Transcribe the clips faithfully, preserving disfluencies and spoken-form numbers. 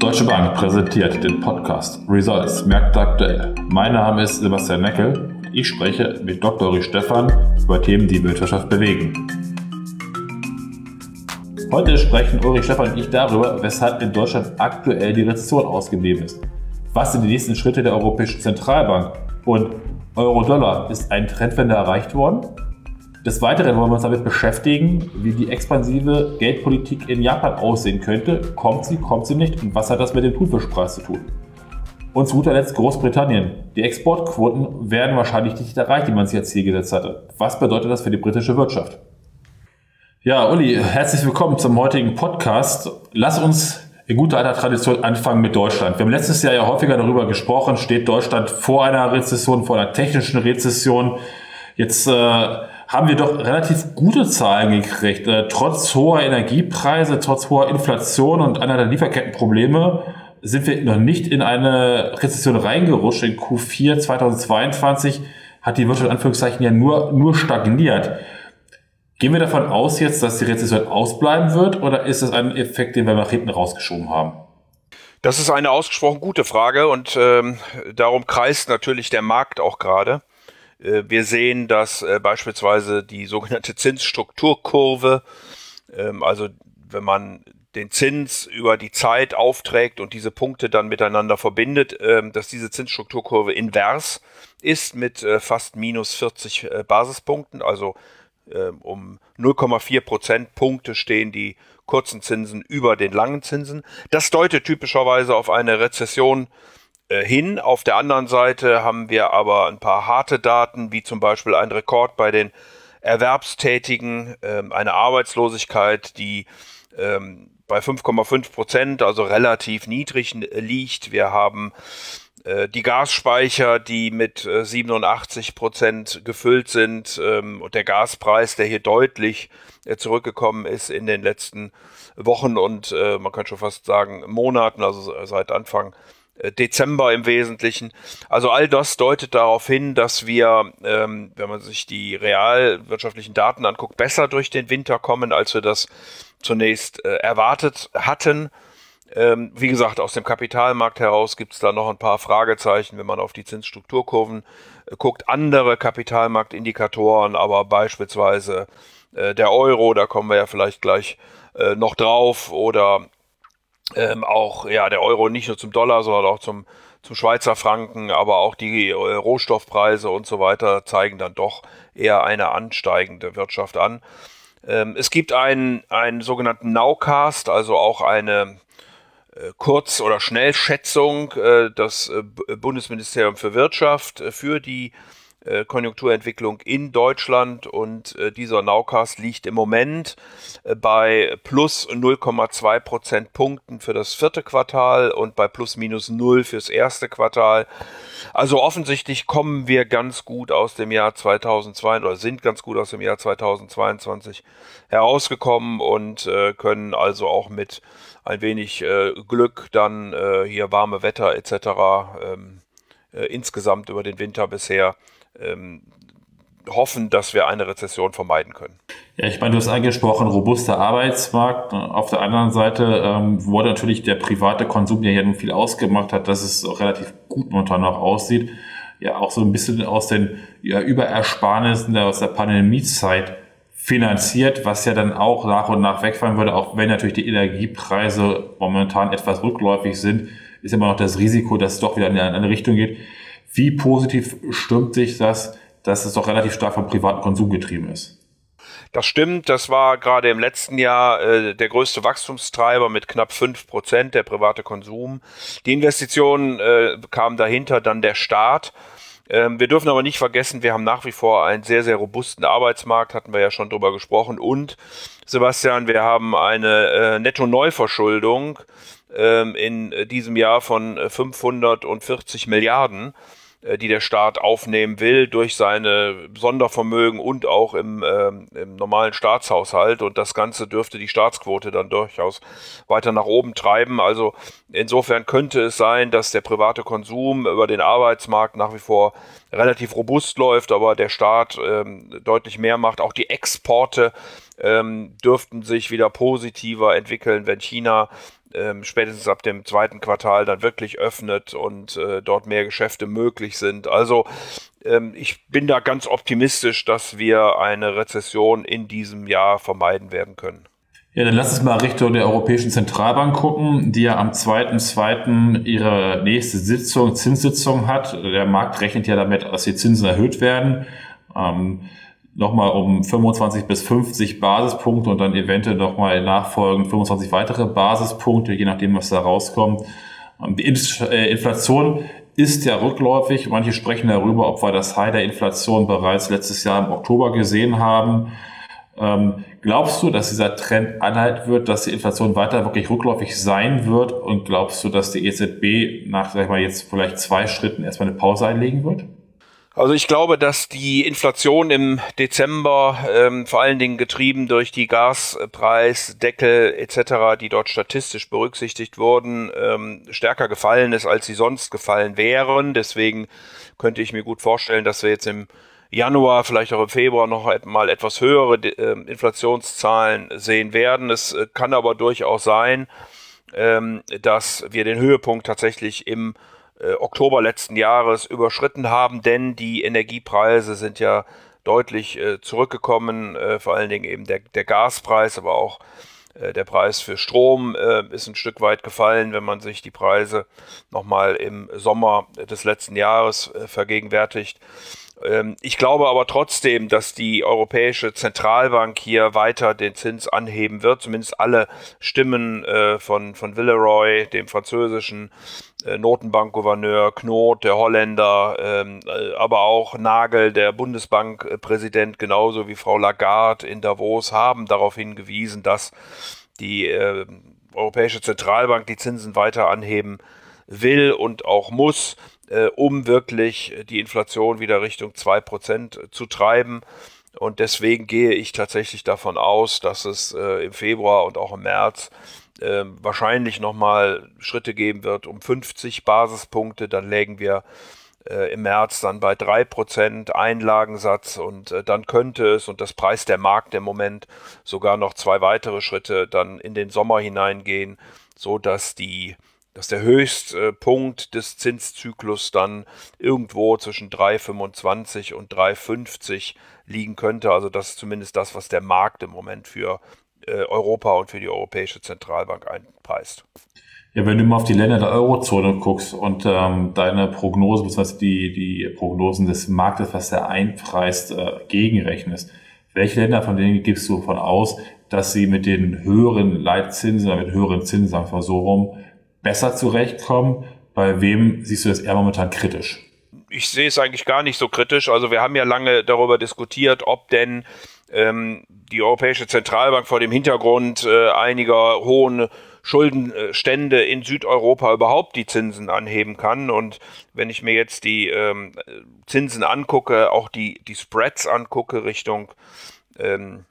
Deutsche Bank präsentiert den Podcast Results Märkte aktuell. Mein Name ist Sebastian Neckel. Ich spreche mit Doktor Ulrich Stephan über Themen, die Wirtschaft bewegen. Heute sprechen Ulrich Stephan und ich darüber, weshalb in Deutschland aktuell die Rezession ausgeblieben ist. Was sind die nächsten Schritte der Europäischen Zentralbank? Und Euro-Dollar, ist ein Trendwende erreicht worden? Des Weiteren wollen wir uns damit beschäftigen, wie die expansive Geldpolitik in Japan aussehen könnte. Kommt sie, kommt sie nicht? Und was hat das mit dem Thunfischpreis zu tun? Und zu guter Letzt Großbritannien. Die Exportquoten werden wahrscheinlich nicht erreicht, die man sich als Ziel gesetzt hatte. Was bedeutet das für die britische Wirtschaft? Ja, Uli, herzlich willkommen zum heutigen Podcast. Lass uns in guter alter Tradition anfangen mit Deutschland. Wir haben letztes Jahr ja häufiger darüber gesprochen, steht Deutschland vor einer Rezession, vor einer technischen Rezession. Jetzt äh, haben wir doch relativ gute Zahlen gekriegt. Äh, trotz hoher Energiepreise, trotz hoher Inflation und einer der Lieferkettenprobleme sind wir noch nicht in eine Rezession reingerutscht. In Q vier zweitausendzweiundzwanzig hat die Wirtschaft in Anführungszeichen ja nur, nur stagniert. Gehen wir davon aus jetzt, dass die Rezession ausbleiben wird, oder ist das ein Effekt, den wir nach hinten rausgeschoben haben? Das ist eine ausgesprochen gute Frage und ähm, darum kreist natürlich der Markt auch gerade. Wir sehen, dass äh, beispielsweise die sogenannte Zinsstrukturkurve, ähm, also wenn man den Zins über die Zeit aufträgt und diese Punkte dann miteinander verbindet, ähm, dass diese Zinsstrukturkurve invers ist mit äh, fast minus vierzig äh, Basispunkten, also äh, um null Komma vier Prozentpunkte stehen die kurzen Zinsen über den langen Zinsen. Das deutet typischerweise auf eine Rezession hin. Auf der anderen Seite haben wir aber ein paar harte Daten, wie zum Beispiel ein Rekord bei den Erwerbstätigen, ähm, eine Arbeitslosigkeit, die ähm, bei fünf Komma fünf Prozent, also relativ niedrig liegt. Wir haben äh, die Gasspeicher, die mit äh, siebenundachtzig Prozent gefüllt sind, ähm, und der Gaspreis, der hier deutlich äh, zurückgekommen ist in den letzten Wochen und äh, man kann schon fast sagen Monaten, also seit Anfang Dezember im Wesentlichen. Also all das deutet darauf hin, dass wir, ähm, wenn man sich die realwirtschaftlichen Daten anguckt, besser durch den Winter kommen, als wir das zunächst äh, erwartet hatten. Ähm, wie gesagt, aus dem Kapitalmarkt heraus gibt es da noch ein paar Fragezeichen, wenn man auf die Zinsstrukturkurven äh, guckt. Andere Kapitalmarktindikatoren, aber beispielsweise äh, der Euro, da kommen wir ja vielleicht gleich äh, noch drauf, oder Ähm, auch ja der Euro nicht nur zum Dollar, sondern auch zum, zum Schweizer Franken, aber auch die äh, Rohstoffpreise und so weiter zeigen dann doch eher eine ansteigende Wirtschaft an. Ähm, es gibt einen, einen sogenannten Nowcast, also auch eine äh, Kurz- oder Schnellschätzung, äh, das äh, Bundesministerium für Wirtschaft äh, für die äh, Konjunkturentwicklung in Deutschland, und äh, dieser Nowcast liegt im Moment äh, bei plus null Komma zwei Prozentpunkten für das vierte Quartal und bei plus minus null fürs erste Quartal. Also offensichtlich kommen wir ganz gut aus dem Jahr zweitausendzweiundzwanzig oder sind ganz gut aus dem Jahr zweitausendzweiundzwanzig herausgekommen und äh, können also auch mit ein wenig äh, Glück dann äh, hier warme Wetter et cetera ähm, äh, insgesamt über den Winter bisher ähm, hoffen, dass wir eine Rezession vermeiden können. Ja, ich meine, du hast angesprochen, robuster Arbeitsmarkt. Auf der anderen Seite, ähm, wo natürlich der private Konsum, der ja nun viel ausgemacht hat, dass es auch relativ gut momentan noch aussieht, ja auch so ein bisschen aus den ja, Überersparnissen aus der Pandemiezeit finanziert, was ja dann auch nach und nach wegfallen würde, auch wenn natürlich die Energiepreise momentan etwas rückläufig sind, ist immer noch das Risiko, dass es doch wieder in eine Richtung geht. Wie positiv stimmt sich das, dass es doch relativ stark vom privaten Konsum getrieben ist? Das stimmt, das war gerade im letzten Jahr äh, der größte Wachstumstreiber mit knapp fünf Prozent, der private Konsum. Die Investitionen äh, kamen dahinter, dann der Staat. Ähm, wir dürfen aber nicht vergessen, wir haben nach wie vor einen sehr, sehr robusten Arbeitsmarkt, hatten wir ja schon drüber gesprochen. Und, Sebastian, wir haben eine äh, Netto-Neuverschuldung ähm, in diesem Jahr von fünfhundertvierzig Milliarden. Die der Staat aufnehmen will durch seine Sondervermögen und auch im, ähm, im normalen Staatshaushalt. Und das Ganze dürfte die Staatsquote dann durchaus weiter nach oben treiben. Also insofern könnte es sein, dass der private Konsum über den Arbeitsmarkt nach wie vor relativ robust läuft, aber der Staat ähm, deutlich mehr macht. Auch die Exporte ähm, dürften sich wieder positiver entwickeln, wenn China ähm, spätestens ab dem zweiten Quartal dann wirklich öffnet und äh, dort mehr Geschäfte möglich sind. Also ähm, ich bin da ganz optimistisch, dass wir eine Rezession in diesem Jahr vermeiden werden können. Ja, dann lass uns mal Richtung der Europäischen Zentralbank gucken, die ja am zweiten zweiten ihre nächste Sitzung, Zinssitzung hat. Der Markt rechnet ja damit, dass die Zinsen erhöht werden. Ähm, nochmal um fünfundzwanzig bis fünfzig Basispunkte und dann eventuell nochmal nachfolgend fünfundzwanzig weitere Basispunkte, je nachdem, was da rauskommt. Die Inflation ist ja rückläufig. Manche sprechen darüber, ob wir das High der Inflation bereits letztes Jahr im Oktober gesehen haben. Ähm, glaubst du, dass dieser Trend anhalten wird, dass die Inflation weiter wirklich rückläufig sein wird? Und glaubst du, dass die E Z B nach, sag ich mal, jetzt vielleicht zwei Schritten erstmal eine Pause einlegen wird? Also ich glaube, dass die Inflation im Dezember, ähm, vor allen Dingen getrieben durch die Gaspreisdeckel et cetera, die dort statistisch berücksichtigt wurden, ähm, stärker gefallen ist, als sie sonst gefallen wären. Deswegen könnte ich mir gut vorstellen, dass wir jetzt im Januar, vielleicht auch im Februar noch mal etwas höhere äh, Inflationszahlen sehen werden. Es äh, kann aber durchaus sein, ähm, dass wir den Höhepunkt tatsächlich im äh, Oktober letzten Jahres überschritten haben, denn die Energiepreise sind ja deutlich äh, zurückgekommen, äh, vor allen Dingen eben der, der Gaspreis, aber auch äh, der Preis für Strom äh, ist ein Stück weit gefallen, wenn man sich die Preise nochmal im Sommer des letzten Jahres äh, vergegenwärtigt. Ich glaube aber trotzdem, dass die Europäische Zentralbank hier weiter den Zins anheben wird. Zumindest alle Stimmen äh, von, von Villeroy, dem französischen äh, Notenbankgouverneur, Knot, der Holländer, ähm, äh, aber auch Nagel, der Bundesbankpräsident, genauso wie Frau Lagarde in Davos, haben darauf hingewiesen, dass die äh, Europäische Zentralbank die Zinsen weiter anheben will und auch muss, äh, um wirklich die Inflation wieder Richtung zwei Prozent zu treiben. Und deswegen gehe ich tatsächlich davon aus, dass es äh, im Februar und auch im März äh, wahrscheinlich nochmal Schritte geben wird um fünfzig Basispunkte. Dann lägen wir äh, im März dann bei drei Prozent Einlagensatz und äh, dann könnte es, und das preist der Markt im Moment, sogar noch zwei weitere Schritte dann in den Sommer hineingehen, so dass die dass der Höchstpunkt des Zinszyklus dann irgendwo zwischen drei Komma fünfundzwanzig und drei Komma fünfzig liegen könnte. Also das ist zumindest das, was der Markt im Moment für äh, Europa und für die Europäische Zentralbank einpreist. Ja, wenn du mal auf die Länder der Eurozone guckst und ähm, deine Prognose, beziehungsweise die, die Prognosen des Marktes, was der einpreist, äh, gegenrechnest, welche Länder, von denen gibst du davon aus, dass sie mit den höheren Leitzinsen oder mit höheren Zinsen, sagen wir mal so rum, besser zurechtkommen? Bei wem siehst du das eher momentan kritisch? Ich sehe es eigentlich gar nicht so kritisch. Also wir haben ja lange darüber diskutiert, ob denn ähm, die Europäische Zentralbank vor dem Hintergrund äh, einiger hohen Schuldenstände in Südeuropa überhaupt die Zinsen anheben kann. Und wenn ich mir jetzt die ähm, Zinsen angucke, auch die, die Spreads angucke Richtung ähm,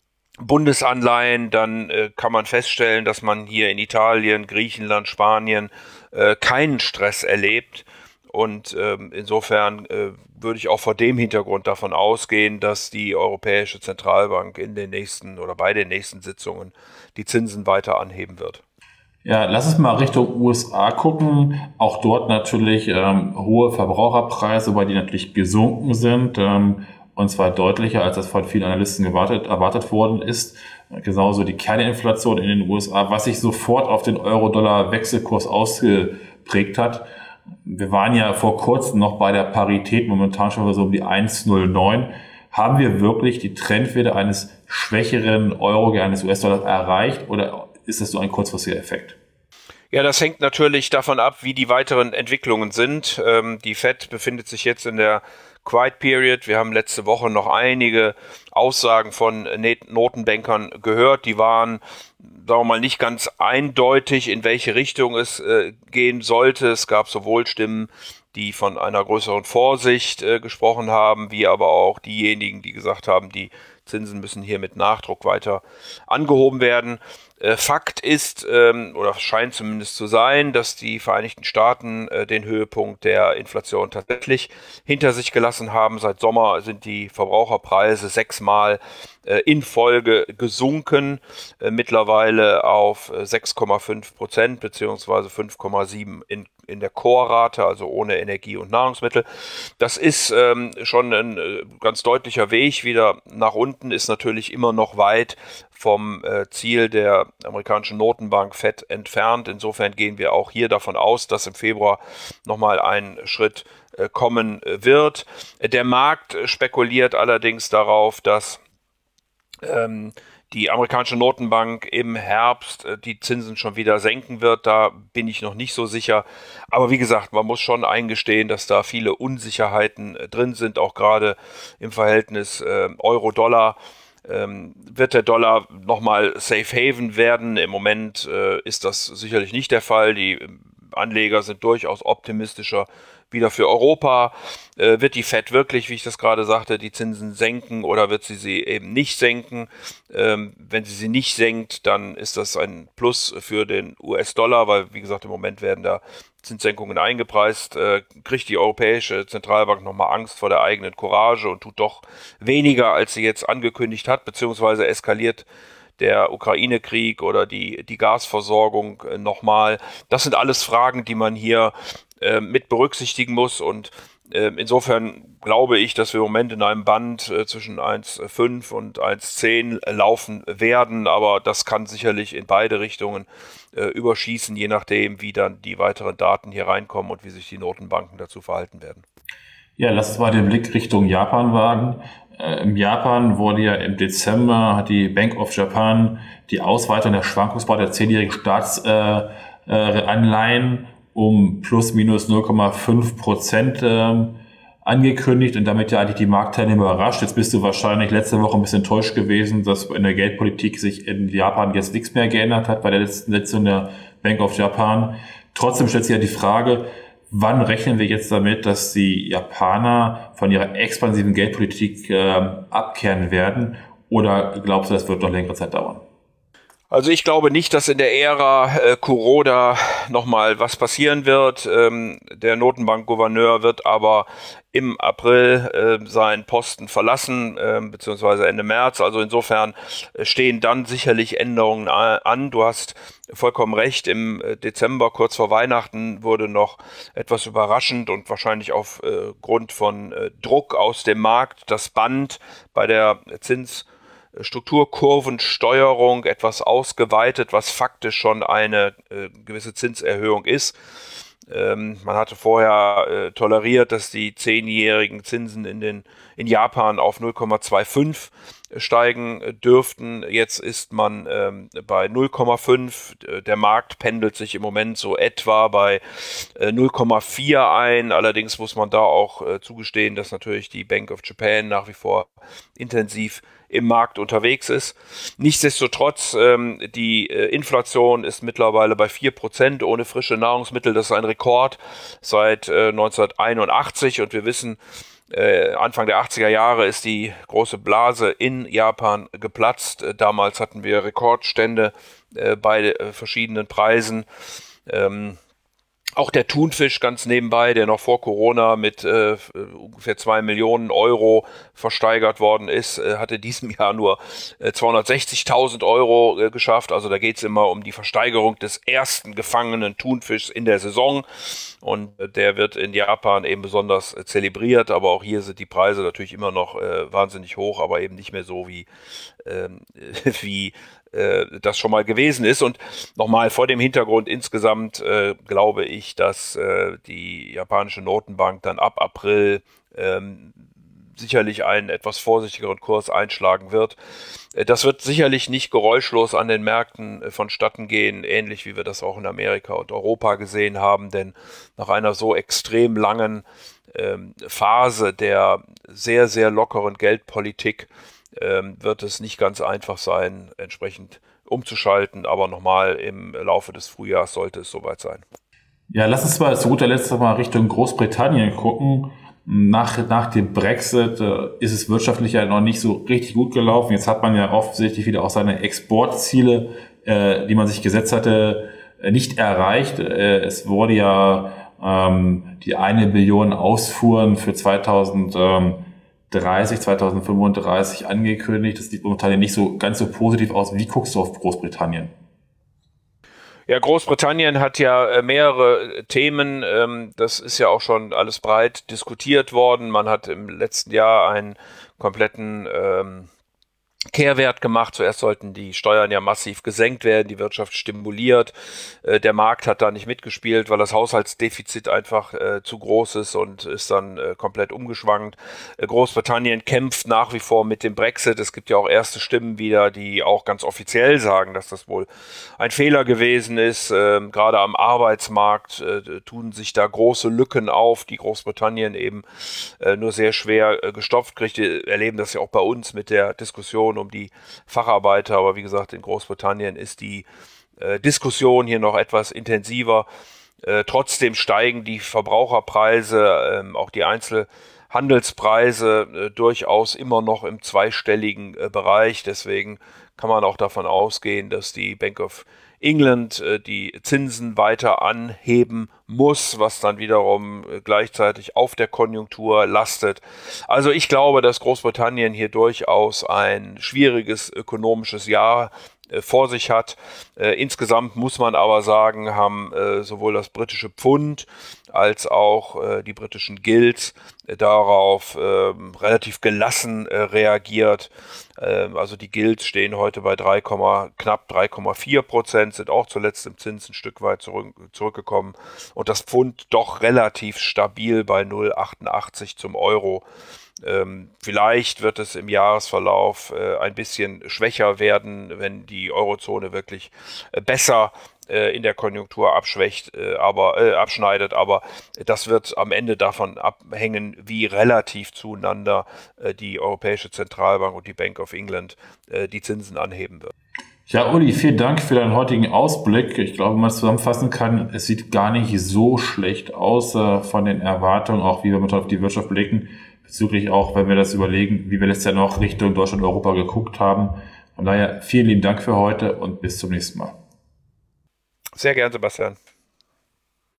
Bundesanleihen, dann äh, kann man feststellen, dass man hier in Italien, Griechenland, Spanien äh, keinen Stress erlebt. Und ähm, insofern äh, würde ich auch vor dem Hintergrund davon ausgehen, dass die Europäische Zentralbank in den nächsten oder bei den nächsten Sitzungen die Zinsen weiter anheben wird. Ja, lass uns mal Richtung U S A gucken. Auch dort natürlich ähm, hohe Verbraucherpreise, weil die natürlich gesunken sind. Ähm, Und zwar deutlicher, als das von vielen Analysten gewartet, erwartet worden ist. Genauso die Kerninflation in den U S A, was sich sofort auf den Euro-Dollar-Wechselkurs ausgeprägt hat. Wir waren ja vor kurzem noch bei der Parität, momentan schon so um die eins Komma null neun. Haben wir wirklich die Trendwerte eines schwächeren Euro, eines U S-Dollars erreicht oder ist das so ein kurzfristiger Effekt? Ja, das hängt natürlich davon ab, wie die weiteren Entwicklungen sind. Ähm, die Fed befindet sich jetzt in der Quiet Period. Wir haben letzte Woche noch einige Aussagen von Notenbankern gehört. Die waren, sagen wir mal, nicht ganz eindeutig, in welche Richtung es äh, gehen sollte. Es gab sowohl Stimmen, die von einer größeren Vorsicht äh, gesprochen haben, wie aber auch diejenigen, die gesagt haben, die Zinsen müssen hier mit Nachdruck weiter angehoben werden. Äh, Fakt ist, ähm, oder scheint zumindest zu sein, dass die Vereinigten Staaten äh, den Höhepunkt der Inflation tatsächlich hinter sich gelassen haben. Seit Sommer sind die Verbraucherpreise sechsmal äh, in Folge gesunken, äh, mittlerweile auf äh, sechs Komma fünf Prozent beziehungsweise fünf Komma sieben in in der Core-Rate, also ohne Energie und Nahrungsmittel. Das ist ähm, schon ein äh, ganz deutlicher Weg wieder nach unten, ist natürlich immer noch weit vom äh, Ziel der amerikanischen Notenbank Fed entfernt. Insofern gehen wir auch hier davon aus, dass im Februar nochmal ein Schritt äh, kommen wird. Der Markt spekuliert allerdings darauf, dass ähm, die amerikanische Notenbank im Herbst äh, die Zinsen schon wieder senken wird. Da bin ich noch nicht so sicher. Aber wie gesagt, man muss schon eingestehen, dass da viele Unsicherheiten äh, drin sind, auch gerade im Verhältnis äh, Euro-Dollar. Ähm, wird der Dollar nochmal Safe Haven werden? Im Moment äh, ist das sicherlich nicht der Fall. Die Anleger sind durchaus optimistischer wieder für Europa. Äh, wird die Fed wirklich, wie ich das gerade sagte, die Zinsen senken oder wird sie sie eben nicht senken? Ähm, wenn sie sie nicht senkt, dann ist das ein Plus für den U S-Dollar, weil, wie gesagt, im Moment werden da Zinssenkungen eingepreist. Äh, kriegt die Europäische Zentralbank nochmal Angst vor der eigenen Courage und tut doch weniger, als sie jetzt angekündigt hat, beziehungsweise eskaliert der Ukraine-Krieg oder die, die Gasversorgung äh, nochmal. Das sind alles Fragen, die man hier äh, mit berücksichtigen muss und äh, insofern glaube ich, dass wir im Moment in einem Band äh, zwischen eins Komma fünf und eins Komma zehn laufen werden, aber das kann sicherlich in beide Richtungen äh, überschießen, je nachdem, wie dann die weiteren Daten hier reinkommen und wie sich die Notenbanken dazu verhalten werden. Ja, lass uns mal den Blick Richtung Japan wagen. Äh, Im Japan wurde ja im Dezember, hat die Bank of Japan die Ausweitung der Schwankungsbreite der zehnjährigen Staatsanleihen äh, äh, um plus minus null Komma fünf Prozent äh, angekündigt und damit ja eigentlich die Marktteilnehmer überrascht. Jetzt bist du wahrscheinlich letzte Woche ein bisschen enttäuscht gewesen, dass in der Geldpolitik sich in Japan jetzt nichts mehr geändert hat bei der letzten Sitzung der Bank of Japan. Trotzdem stellt sich ja die Frage, wann rechnen wir jetzt damit, dass die Japaner von ihrer expansiven Geldpolitik äh, abkehren werden? Oder glaubst du, das wird noch längere Zeit dauern? Also ich glaube nicht, dass in der Ära äh, Kuroda nochmal was passieren wird. Ähm, der Notenbankgouverneur wird aber im April äh, seinen Posten verlassen, äh, beziehungsweise Ende März. Also insofern stehen dann sicherlich Änderungen an. Du hast vollkommen recht, im Dezember, kurz vor Weihnachten, wurde noch etwas überraschend und wahrscheinlich aufgrund äh, von äh, Druck aus dem Markt das Band bei der Zins Strukturkurvensteuerung etwas ausgeweitet, was faktisch schon eine äh, gewisse Zinserhöhung ist. Ähm, man hatte vorher äh, toleriert, dass die zehnjährigen Zinsen in, den, in Japan auf null Komma fünfundzwanzig steigen äh, dürften. Jetzt ist man ähm, bei null Komma fünf. Der Markt pendelt sich im Moment so etwa bei äh, null Komma vier ein. Allerdings muss man da auch äh, zugestehen, dass natürlich die Bank of Japan nach wie vor intensiv im Markt unterwegs ist. Nichtsdestotrotz, ähm, die äh, Inflation ist mittlerweile bei vier Prozent ohne frische Nahrungsmittel. Das ist ein Rekord seit äh, neunzehnhunderteinundachtzig und wir wissen, äh, Anfang der achtziger Jahre ist die große Blase in Japan geplatzt. Äh, damals hatten wir Rekordstände äh, bei äh, verschiedenen Preisen. Ähm, Auch der Thunfisch ganz nebenbei, der noch vor Corona mit äh, ungefähr zwei Millionen Euro versteigert worden ist, äh, hatte diesem Jahr nur äh, zweihundertsechzigtausend Euro äh, geschafft. Also da geht es immer um die Versteigerung des ersten gefangenen Thunfischs in der Saison. Und äh, der wird in Japan eben besonders äh, zelebriert. Aber auch hier sind die Preise natürlich immer noch äh, wahnsinnig hoch, aber eben nicht mehr so wie, äh, wie das schon mal gewesen ist. Und nochmal vor dem Hintergrund insgesamt äh, glaube ich, dass äh, die japanische Notenbank dann ab April ähm, sicherlich einen etwas vorsichtigeren Kurs einschlagen wird. Äh, das wird sicherlich nicht geräuschlos an den Märkten äh, vonstatten gehen, ähnlich wie wir das auch in Amerika und Europa gesehen haben, denn nach einer so extrem langen ähm, Phase der sehr, sehr lockeren Geldpolitik wird es nicht ganz einfach sein, entsprechend umzuschalten, aber nochmal im Laufe des Frühjahrs sollte es soweit sein. Ja, lass uns mal zu guter Letzt mal Richtung Großbritannien gucken. Nach, nach dem Brexit äh, ist es wirtschaftlich ja noch nicht so richtig gut gelaufen. Jetzt hat man ja offensichtlich wieder auch seine Exportziele äh, die man sich gesetzt hatte, nicht erreicht. Äh, es wurde ja ähm, die eine Billion Ausfuhren für zweitausenddreißig, zweitausendfünfunddreißig angekündigt. Das sieht momentan nicht so ganz so positiv aus. Wie guckst du auf Großbritannien? Ja, Großbritannien hat ja mehrere Themen. Das ist ja auch schon alles breit diskutiert worden. Man hat im letzten Jahr einen kompletten ähm, Kehrwert gemacht. Zuerst sollten die Steuern ja massiv gesenkt werden, die Wirtschaft stimuliert. Äh, der Markt hat da nicht mitgespielt, weil das Haushaltsdefizit einfach äh, zu groß ist und ist dann äh, komplett umgeschwankt. Äh, Großbritannien kämpft nach wie vor mit dem Brexit. Es gibt ja auch erste Stimmen wieder, die auch ganz offiziell sagen, dass das wohl ein Fehler gewesen ist. Äh, gerade am Arbeitsmarkt äh, tun sich da große Lücken auf, die Großbritannien eben äh, nur sehr schwer äh, gestopft kriegt. Wir erleben das ja auch bei uns mit der Diskussion um die Facharbeiter, aber wie gesagt, in Großbritannien ist die äh, Diskussion hier noch etwas intensiver. Äh, trotzdem steigen die Verbraucherpreise, äh, auch die Einzelhandelspreise äh, durchaus immer noch im zweistelligen äh, Bereich. Deswegen kann man auch davon ausgehen, dass die Bank of England äh, die Zinsen weiter anheben muss, was dann wiederum äh, gleichzeitig auf der Konjunktur lastet. Also ich glaube, dass Großbritannien hier durchaus ein schwieriges ökonomisches Jahr äh, vor sich hat. Äh, insgesamt muss man aber sagen, haben äh, sowohl das britische Pfund als auch äh, die britischen Guilds äh, darauf äh, relativ gelassen äh, reagiert. Äh, also die Guilds stehen heute bei drei, knapp drei Komma vier Prozent, sind auch zuletzt im Zins ein Stück weit zurück, zurückgekommen. Und das Pfund doch relativ stabil bei null Komma achtundachtzig zum Euro. Ähm, vielleicht wird es im Jahresverlauf äh, ein bisschen schwächer werden, wenn die Eurozone wirklich äh, besser äh, in der Konjunktur abschwächt, äh, aber äh, abschneidet. Aber das wird am Ende davon abhängen, wie relativ zueinander äh, die Europäische Zentralbank und die Bank of England äh, die Zinsen anheben wird. Ja, Uli, vielen Dank für deinen heutigen Ausblick. Ich glaube, wenn man es zusammenfassen kann, es sieht gar nicht so schlecht aus äh, von den Erwartungen, auch wie wir mit auf die Wirtschaft blicken, bezüglich auch, wenn wir das überlegen, wie wir letztes Jahr noch Richtung Deutschland, Europa geguckt haben. Von daher vielen lieben Dank für heute und bis zum nächsten Mal. Sehr gern, Sebastian.